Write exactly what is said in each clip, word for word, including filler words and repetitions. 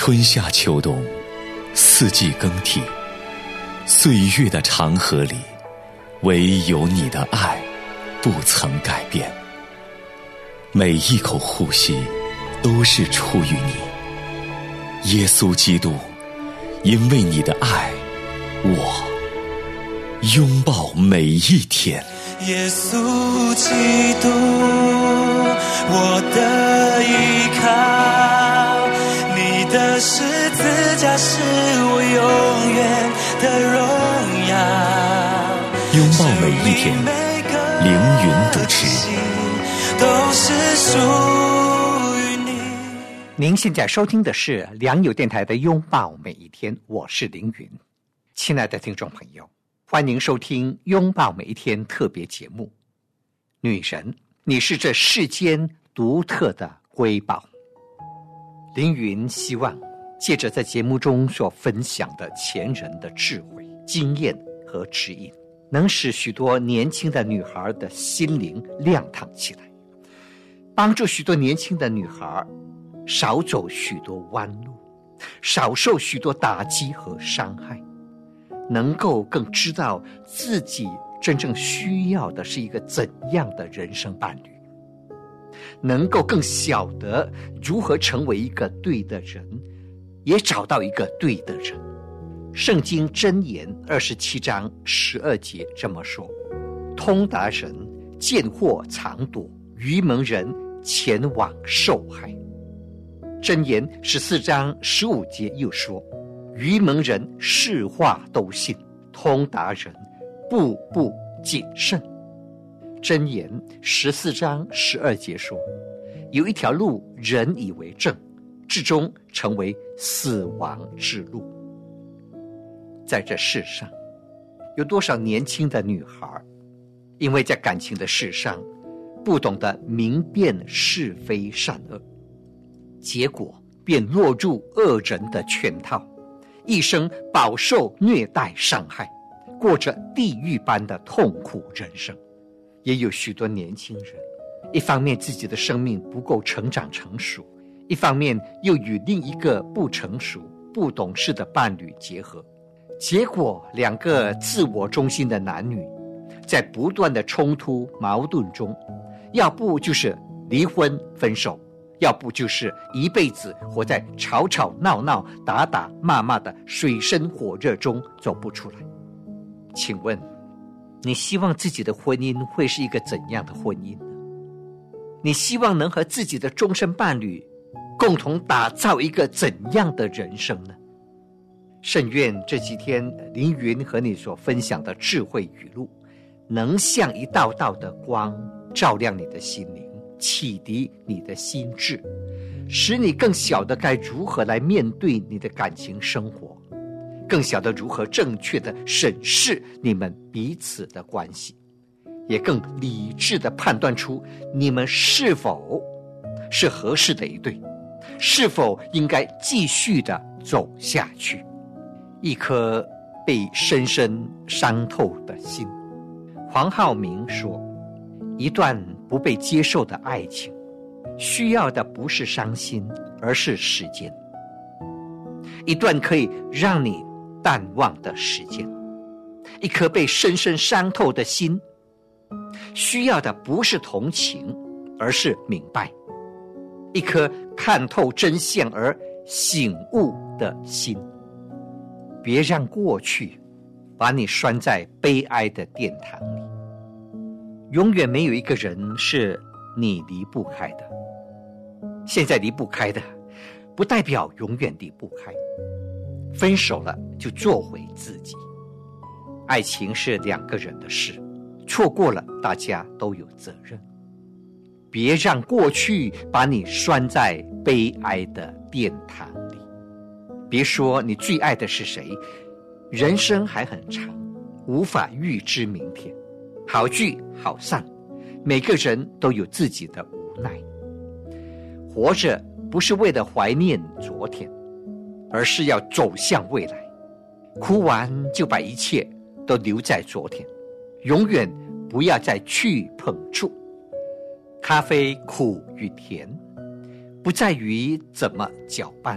春夏秋冬，四季更替，岁月的长河里，唯有你的爱不曾改变。每一口呼吸都是出于你，耶稣基督，因为你的爱，我拥抱每一天。 耶稣基督，我的依靠，你的十字架是我永远的荣耀。 拥抱每一天，凌云主持。 都是属于你。 您现在收听的是良友电台的拥抱每一天，我是凌云。亲爱的听众朋友，欢迎收听拥抱每一天特别节目。女人，你是这世间独特的瑰宝。凌云希望借着在节目中所分享的前人的智慧、经验和指引，能使许多年轻的女孩的心灵亮堂起来，帮助许多年轻的女孩少走许多弯路，少受许多打击和伤害，能够更知道自己真正需要的是一个怎样的人生伴侣，能够更晓得如何成为一个对的人，也找到一个对的人。圣经箴言二十七章十二节这么说：通达人见祸藏躲，愚蒙人前往受害。箴言十四章十五节又说：愚蒙人是话都信，通达人步步谨慎。箴言十四章十二节说：有一条路人以为正，至终成为死亡之路。在这世上，有多少年轻的女孩因为在感情的事上不懂得明辨是非善恶，结果便落入恶人的圈套，一生饱受虐待伤害，过着地狱般的痛苦人生。也有许多年轻人，一方面自己的生命不够成长成熟，一方面又与另一个不成熟、不懂事的伴侣结合，结果两个自我中心的男女在不断的冲突矛盾中，要不就是离婚分手，要不就是一辈子活在吵吵闹闹、打打骂骂的水深火热中走不出来。请问，你希望自己的婚姻会是一个怎样的婚姻呢？你希望能和自己的终身伴侣共同打造一个怎样的人生呢？甚愿这几天凌云和你所分享的智慧语录，能像一道道的光，照亮你的心灵，启迪你的心智，使你更晓得该如何来面对你的感情生活，更晓得如何正确的审视你们彼此的关系，也更理智的判断出你们是否是合适的一对，是否应该继续的走下去。一颗被深深伤透的心。黄浩明说，一段不被接受的爱情，需要的不是伤心，而是时间。一段可以让你淡忘的时间。一颗被深深伤透的心，需要的不是同情，而是明白。一颗看透真相而醒悟的心。别让过去把你拴在悲哀的殿堂里。永远没有一个人是你离不开的。现在离不开的，不代表永远离不开。分手了就做回自己。爱情是两个人的事，错过了大家都有责任。别让过去把你拴在悲哀的殿堂里。别说你最爱的是谁，人生还很长，无法预知明天。好聚好散，每个人都有自己的无奈。活着不是为了怀念昨天，而是要走向未来。哭完就把一切都留在昨天，永远不要再去碰触。咖啡苦与甜，不在于怎么搅拌，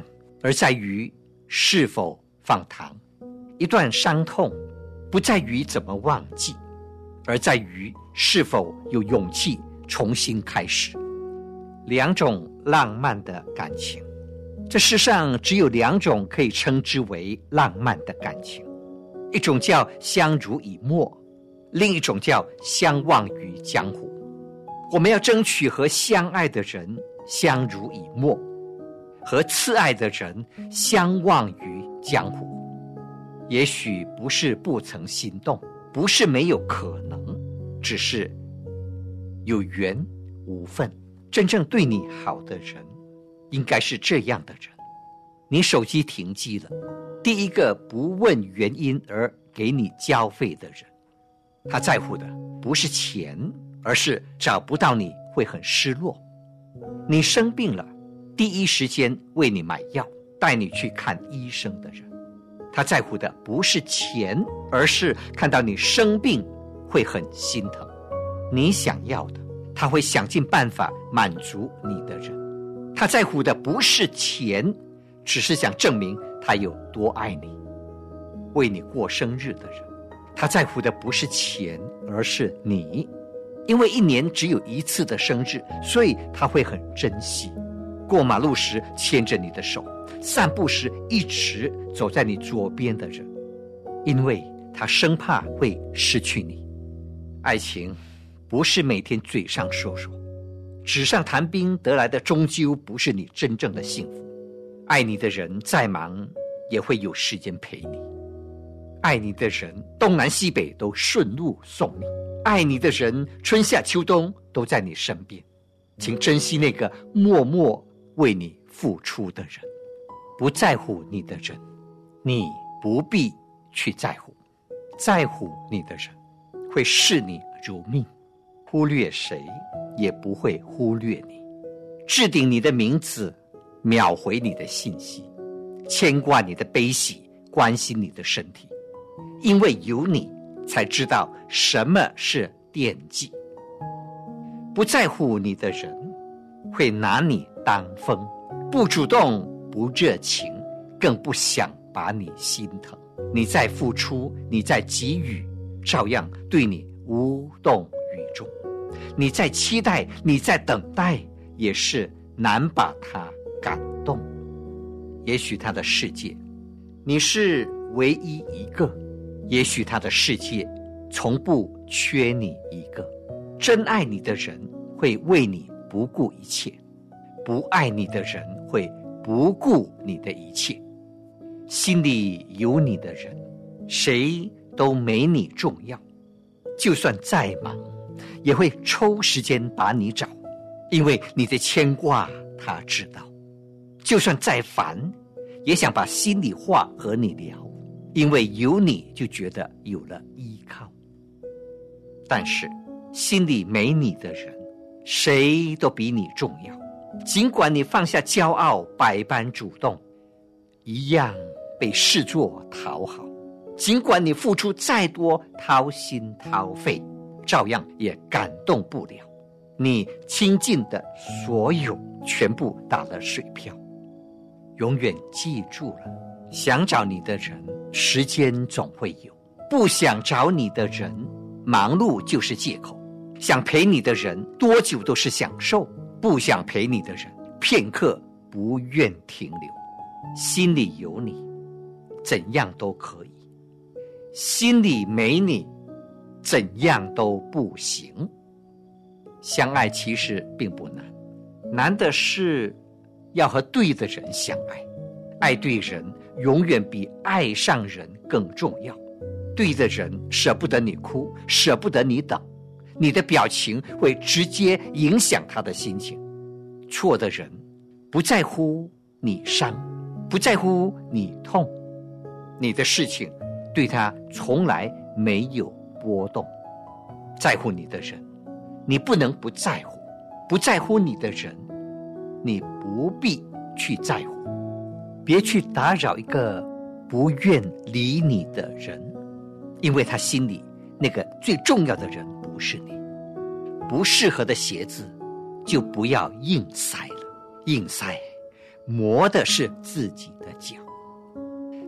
而在于是否放糖。一段伤痛不在于怎么忘记，而在于是否有勇气重新开始。两种浪漫的感情，这世上只有两种可以称之为浪漫的感情，一种叫相濡以沫，另一种叫相忘于江湖。我们要争取和相爱的人相濡以沫，和挚爱的人相忘于江湖。也许不是不曾心动，不是没有可能，只是有缘无分。真正对你好的人应该是这样的人。你手机停机了，第一个不问原因而给你交费的人，他在乎的不是钱，而是找不到你会很失落。你生病了，第一时间为你买药，带你去看医生的人，他在乎的不是钱，而是看到你生病会很心疼。你想要的，他会想尽办法满足你的人。他在乎的不是钱，只是想证明他有多爱你。为你过生日的人，他在乎的不是钱，而是你。因为一年只有一次的生日，所以他会很珍惜。过马路时牵着你的手，散步时一直走在你左边的人，因为他生怕会失去你。爱情不是每天嘴上说说，纸上谈兵得来的终究不是你真正的幸福。爱你的人再忙也会有时间陪你，爱你的人东南西北都顺路送你，爱你的人春夏秋冬都在你身边。请珍惜那个默默为你付出的人。不在乎你的人，你不必去在乎。在乎你的人会视你如命，忽略谁也不会忽略你。置顶你的名字，秒回你的信息，牵挂你的悲喜，关心你的身体。因为有你，才知道什么是惦记。不在乎你的人会拿你当风，不主动，不热情，更不想把你心疼。你在付出，你在给予，照样对你无动于衷。你在期待，你在等待，也是难把他感动。也许他的世界你是唯一一个，也许他的世界从不缺你一个。真爱你的人会为你不顾一切，不爱你的人会不顾你的一切。心里有你的人，谁都没你重要。就算再忙，也会抽时间把你找，因为你的牵挂他知道。就算再烦，也想把心里话和你聊，因为有你就觉得有了依靠。但是心里没你的人，谁都比你重要。尽管你放下骄傲，百般主动，一样被视作讨好。尽管你付出再多，掏心掏肺，照样也感动不了。你倾尽的所有全部打了水漂。永远记住了，想找你的人，时间总会有；不想找你的人，忙碌就是借口。想陪你的人，多久都是享受；不想陪你的人，片刻不愿停留。心里有你，怎样都可以；心里没你，怎样都不行。相爱其实并不难，难的是要和对的人相爱。爱对人永远比爱上人更重要。对的人舍不得你哭，舍不得你等，你的表情会直接影响他的心情。错的人不在乎你伤，不在乎你痛，你的事情对他从来没有波动。在乎你的人，你不能不在乎；不在乎你的人，你不必去在乎。别去打扰一个不愿理你的人，因为他心里那个最重要的人不是你。不适合的鞋子就不要硬塞了，硬塞磨的是自己的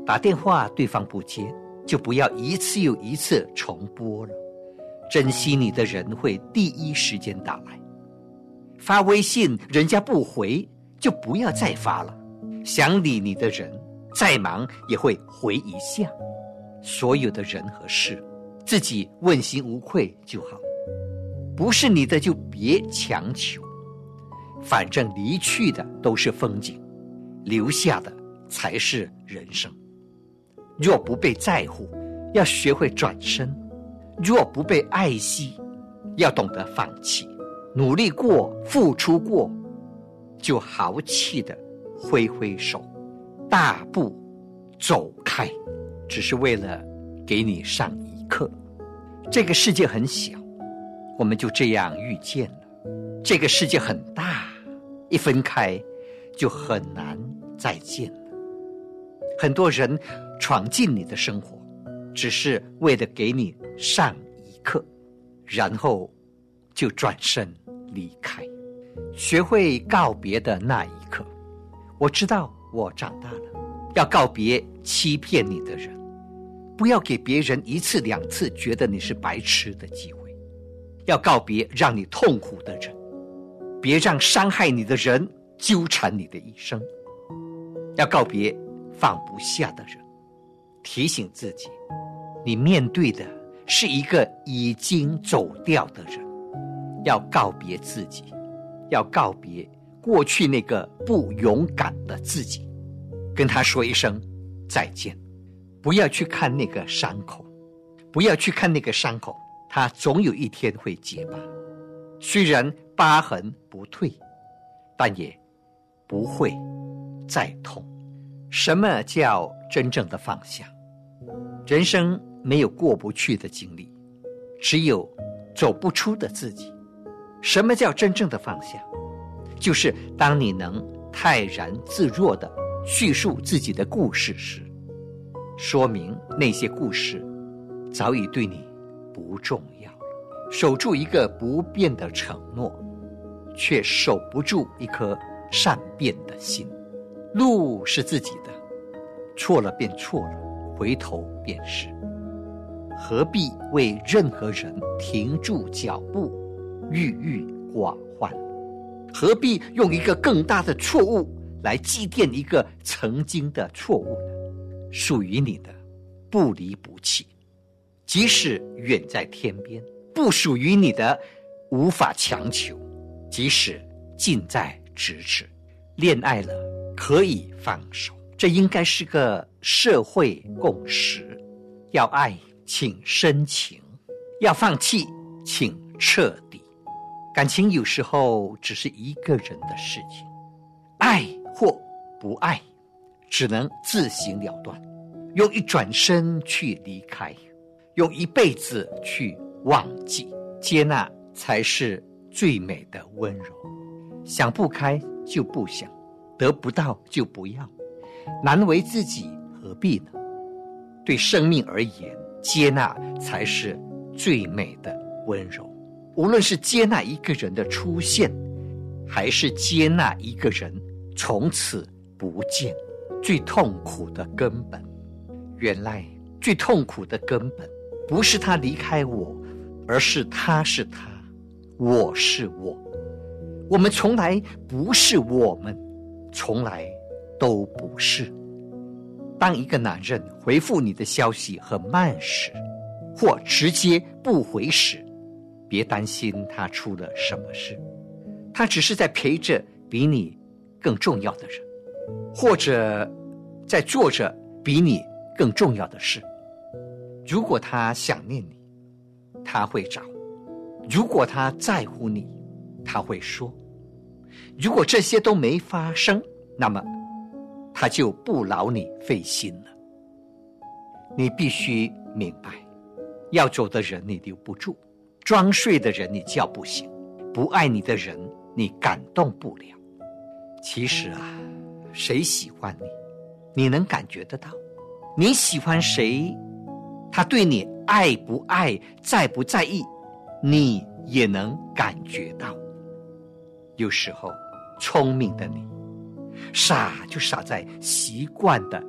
打电话对方不接，就不要一次又一次重拨了。珍惜你的人会第一时间打来。发微信人家不回，就不要再发了。想理你的人再忙也会回一下。所有的人和事，自己问心无愧就好，不是你的就别强求。反正离去的都是风景，留下的才是人生。若不被在乎，要学会转身；若不被爱惜，要懂得放弃。努力过，付出过，就豪气地挥挥手，大步走开，只是为了给你上一课。这个世界很小，我们就这样遇见了。这个世界很大，一分开就很难再见了。很多人闯进你的生活，只是为了给你上一课，然后就转身离开。学会告别的那一刻，我知道我长大了，要告别欺骗你的人，不要给别人一次两次觉得你是白痴的机会，要告别让你痛苦的人，别让伤害你的人纠缠你的一生，要告别放不下的人，提醒自己，你面对的是一个已经走掉的人。要告别自己，要告别过去那个不勇敢的自己，跟他说一声再见。不要去看那个伤口，不要去看那个伤口，它总有一天会结疤。虽然疤痕不退，但也不会再痛。什么叫真正的放下？人生没有过不去的经历，只有走不出的自己。什么叫真正的放下？就是当你能泰然自若地叙述自己的故事时，说明那些故事早已对你不重要了。守住一个不变的承诺，却守不住一颗善变的心。路是自己的，错了便错了，回头便是。何必为任何人停住脚步，郁郁寡欢？何必用一个更大的错误来祭奠一个曾经的错误呢？属于你的不离不弃，即使远在天边；不属于你的无法强求，即使近在咫尺。恋爱了可以放手，这应该是个社会共识。要爱请深情，要放弃请彻底。感情有时候只是一个人的事情，爱或不爱只能自行了断，用一转身去离开，用一辈子去忘记。接纳才是最美的温柔。想不开就不想，得不到就不要，难为自己何必呢？对生命而言，接纳才是最美的温柔。无论是接纳一个人的出现，还是接纳一个人从此不见，最痛苦的根本，原来最痛苦的根本不是他离开我，而是他是他，我是我。我们从来不是我们，从来都不是。当一个男人回复你的消息很慢时，或直接不回时，别担心他出了什么事，他只是在陪着比你更重要的人，或者在做着比你更重要的事。如果他想念你，他会找；如果他在乎你，他会说。如果这些都没发生，那么他就不劳你费心了。你必须明白，要走的人你留不住，装睡的人你叫不醒，不爱你的人你感动不了。其实啊，谁喜欢你，你能感觉得到。你喜欢谁，他对你爱不爱，在不在意，你也能感觉到。有时候聪明的你，傻就傻在习惯的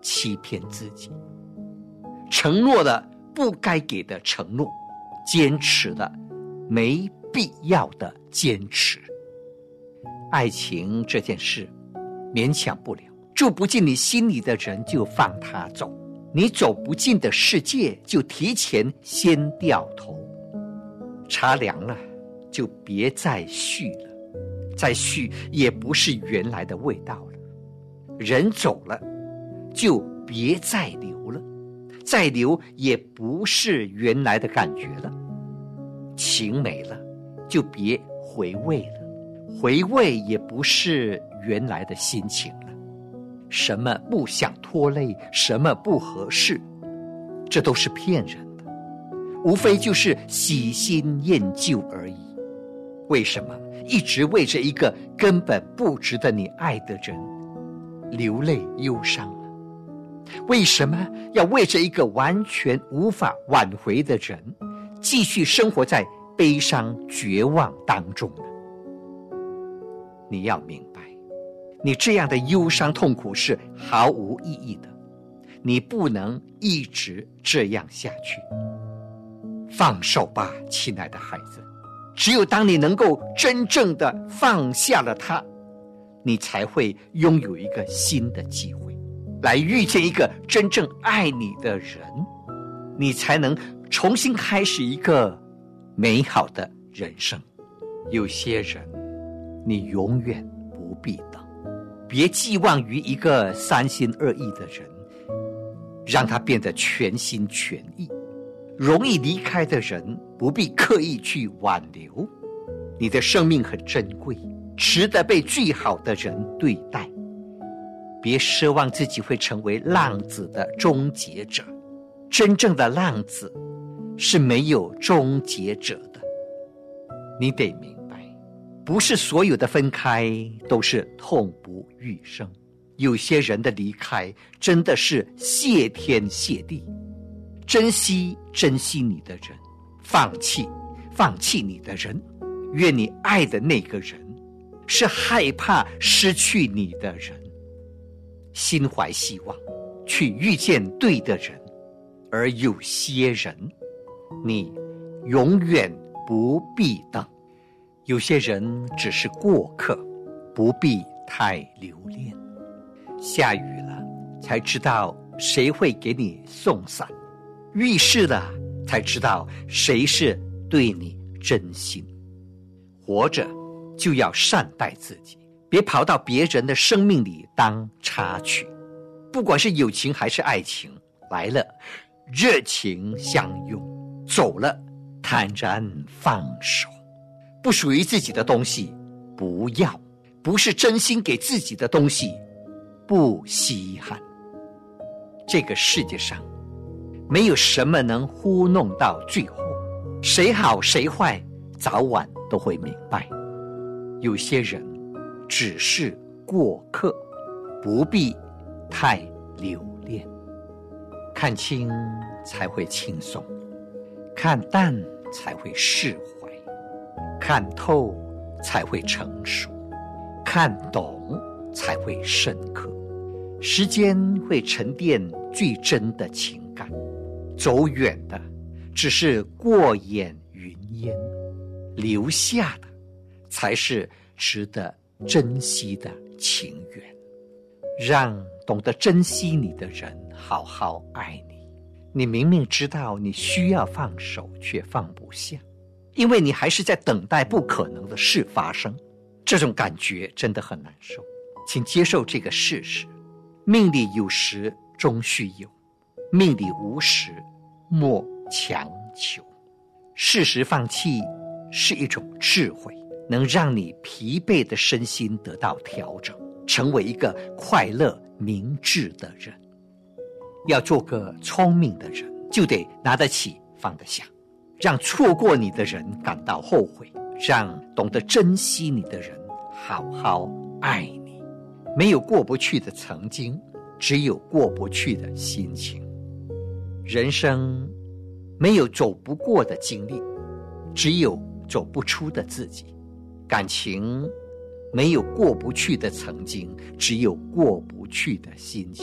欺骗自己，承诺了不该给的承诺，坚持了没必要的坚持。爱情这件事勉强不了，住不进你心里的人就放他走，你走不进的世界就提前先掉头。茶凉了就别再续了，再续也不是原来的味道了。人走了就别再留了，再留也不是原来的感觉了。情没了就别回味了，回味也不是原来的心情了。什么不想拖累，什么不合适，这都是骗人的，无非就是喜新厌旧而已。为什么一直为着一个根本不值得你爱的人流泪忧伤呢？为什么要为着一个完全无法挽回的人继续生活在悲伤绝望当中呢？你要明白，你这样的忧伤痛苦是毫无意义的，你不能一直这样下去。放手吧，亲爱的孩子，只有当你能够真正的放下了它，你才会拥有一个新的机会，来遇见一个真正爱你的人，你才能重新开始一个美好的人生。有些人你永远不必等，别寄望于一个三心二意的人，让他变得全心全意。容易离开的人不必刻意去挽留，你的生命很珍贵，值得被最好的人对待。别奢望自己会成为浪子的终结者，真正的浪子是没有终结者的。你得明白，不是所有的分开都是痛不欲生，有些人的离开真的是谢天谢地。珍惜珍惜你的人，放弃放弃你的人。愿你爱的那个人是害怕失去你的人，心怀希望去遇见对的人。而有些人你永远不必等，有些人只是过客，不必太留恋。下雨了才知道谁会给你送伞，遇事了才知道谁是对你真心。活着就要善待自己，别跑到别人的生命里当插曲。不管是友情还是爱情，来了热情相拥，走了坦然放手。不属于自己的东西不要，不是真心给自己的东西不稀罕。这个世界上没有什么能糊弄到最后，谁好谁坏早晚都会明白。有些人只是过客，不必太留恋。看清才会轻松，看淡才会释怀，看透才会成熟，看懂才会深刻。时间会沉淀最真的情感，走远的只是过眼云烟，留下的才是值得珍惜的情缘。让懂得珍惜你的人好好爱你。你明明知道你需要放手，却放不下，因为你还是在等待不可能的事发生。这种感觉真的很难受，请接受这个事实。命里有时终须有，命里无时莫强求。适时放弃是一种智慧，能让你疲惫的身心得到调整，成为一个快乐明智的人。要做个聪明的人，就得拿得起放得下，让错过你的人感到后悔，让懂得珍惜你的人好好爱你。没有过不去的曾经，只有过不去的心情。人生没有走不过的经历，只有走不出的自己。感情没有过不去的曾经，只有过不去的心情。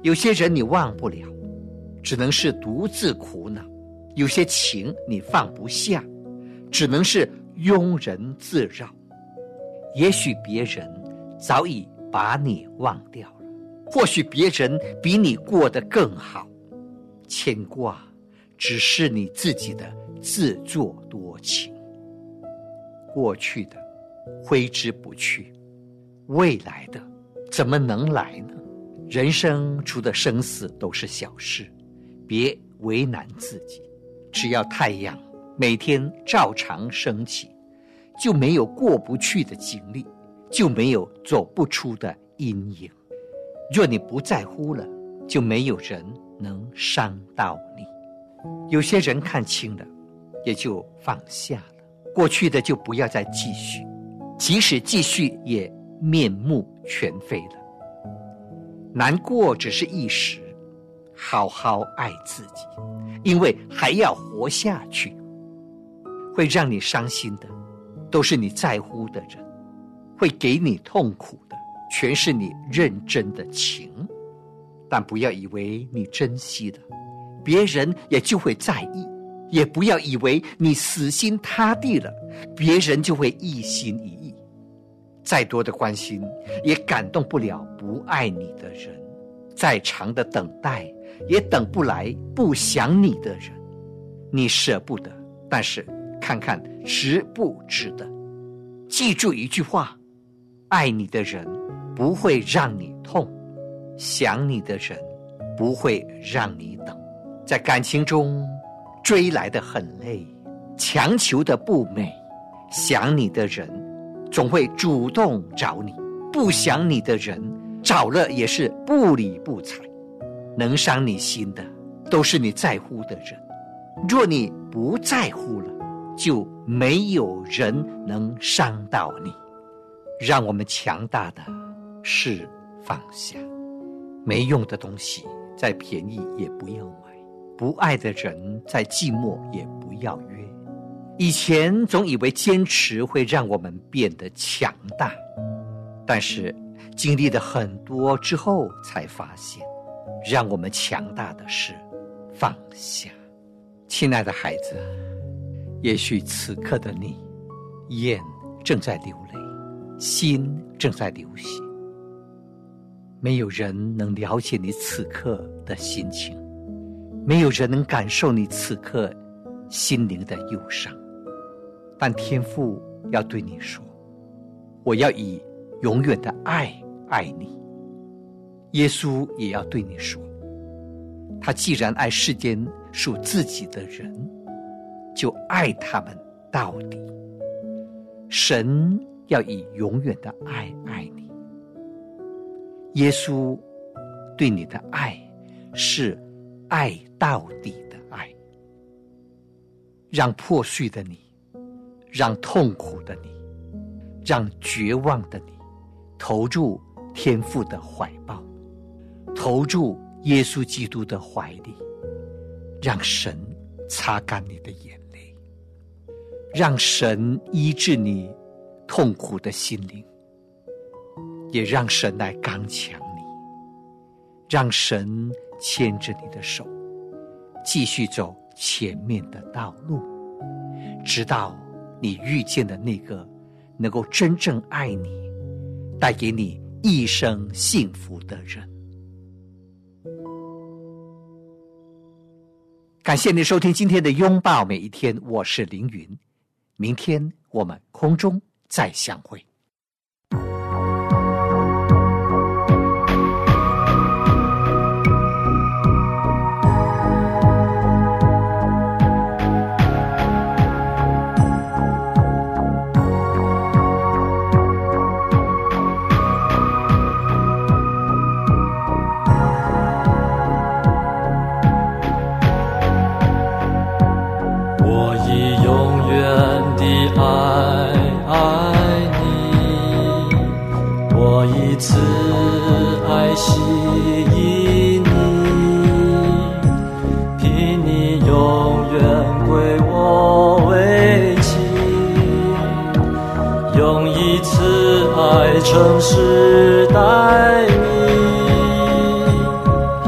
有些人你忘不了，只能是独自苦恼；有些情你放不下，只能是庸人自扰。也许别人早已把你忘掉了，或许别人比你过得更好，牵挂只是你自己的自作多情。过去的挥之不去，未来的怎么能来呢？人生除了生死都是小事，别为难自己。只要太阳每天照常升起，就没有过不去的经历，就没有走不出的阴影。若你不在乎了，就没有人能伤到你。有些人看清了，也就放下了，过去的就不要再继续，即使继续也面目全非了。难过只是一时，好好爱自己，因为还要活下去。会让你伤心的都是你在乎的人，会给你痛苦的全是你认真的情。但不要以为你珍惜了，别人也就会在意；也不要以为你死心塌地了，别人就会一心一意。再多的关心也感动不了不爱你的人，再长的等待也等不来不想你的人。你舍不得，但是看看值不值得。记住一句话，爱你的人不会让你痛，想你的人不会让你等。在感情中，追来的很累，强求的不美。想你的人总会主动找你，不想你的人找了也是不理不睬。能伤你心的都是你在乎的人，若你不在乎了，就没有人能伤到你。让我们强大的是放下，没用的东西再便宜也不要买，不爱的人再寂寞也不要约。以前总以为坚持会让我们变得强大，但是经历了很多之后才发现，让我们强大的是放下。亲爱的孩子，也许此刻的你，眼正在流泪，心正在流血，没有人能了解你此刻的心情，没有人能感受你此刻心灵的忧伤。但天父要对你说，我要以永远的爱爱你。耶稣也要对你说，他既然爱世间属自己的人，就爱他们到底。神要以永远的爱爱你。耶稣对你的爱是爱到底的爱。让破碎的你，让痛苦的你，让绝望的你投入天父的怀抱，投入耶稣基督的怀里，让神擦干你的眼泪，让神医治你痛苦的心灵，也让神来刚强你，让神牵着你的手，继续走前面的道路，直到你遇见的那个能够真正爱你，带给你一生幸福的人。感谢你收听今天的拥抱每一天，我是凌云，明天我们空中再相会。 慈爱吸引你，凭你永远归我为亲，用一慈爱诚实待你，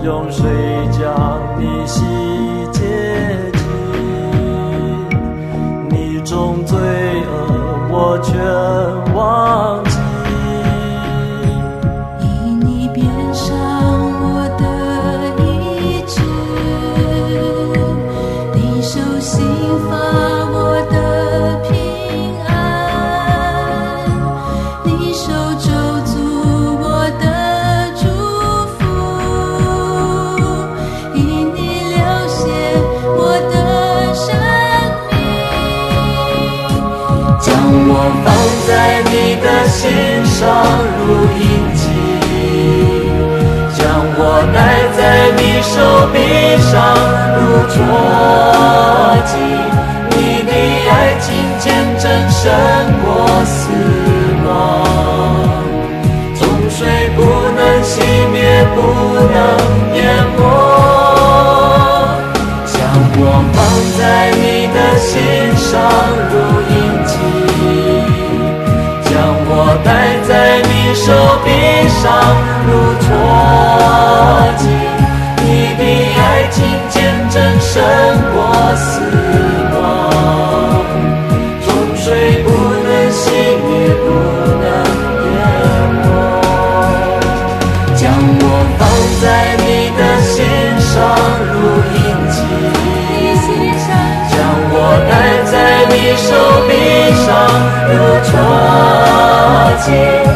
用水将你洗洁净，你种罪恶我全忘记， 以你变上我的医治，你手心发我的平安，你手肘足我的祝福，以你流血我的生命， 将我放在你的心上如印记，将我戴在你手臂上如戳记，你的爱情见证胜过死亡，众水不能熄灭，不能淹没，将我放在你的心上如印记，将我戴在你手臂上如戳记，你的爱情见证胜过死亡，众水不能熄灭，不能淹没，将我放在你的心上如印记，将我戴在你手臂上如戳记，